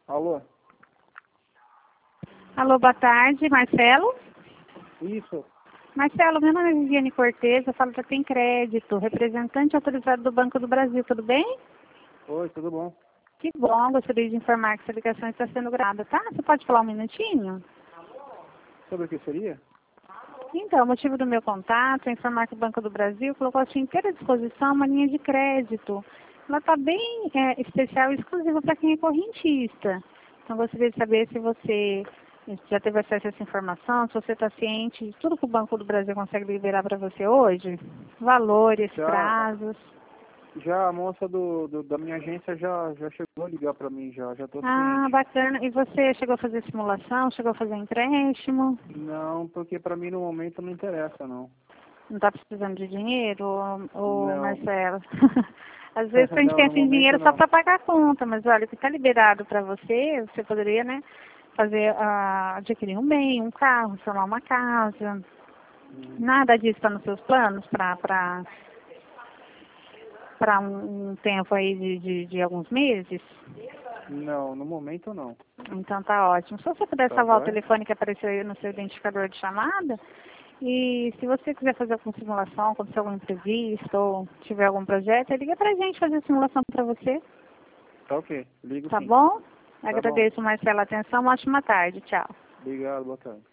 Alô? Alô, boa tarde, Marcelo? Isso. Marcelo, meu nome é Viviane Cortez, eu falo da Tem Crédito, representante autorizado do Banco do Brasil, tudo bem? Oi, tudo bom? Que bom, gostaria de informar que essa ligação está sendo gravada, tá? Você pode falar um minutinho? Sobre o que seria? Então, o motivo do meu contato é informar que o Banco do Brasil colocou à sua inteira disposição uma linha de crédito. Ela está bem especial e exclusiva para quem é correntista. Então, gostaria de saber se você já teve acesso a essa informação, se você está ciente de tudo que o Banco do Brasil consegue liberar para você hoje, valores, prazos. Já a moça da minha agência já chegou a ligar para mim, já estou Ah, ciente. bacana. E você chegou a fazer simulação, chegou a fazer empréstimo? Não, porque para mim no momento não interessa, não. Não está precisando de dinheiro, ô Não, Marcelo? Às vezes a gente não, tem no assim, momento dinheiro só não. para pagar a conta, mas olha, o que está liberado para você, você poderia, né, fazer, adquirir um bem, um carro, formar uma casa. Nada disso está nos seus planos para um tempo aí de alguns meses? Não, no momento não. Então tá ótimo. Se você puder Tá salvar o joia? telefone que apareceu aí no seu identificador de chamada, e se você quiser fazer alguma simulação, acontecer algum imprevisto ou tiver algum projeto, liga pra gente fazer a simulação para você. Tá ok, ligo Tá sim. bom? Tá bom. Agradeço, Marcela, a atenção. Uma ótima tarde. Tchau. Obrigado, boa tarde.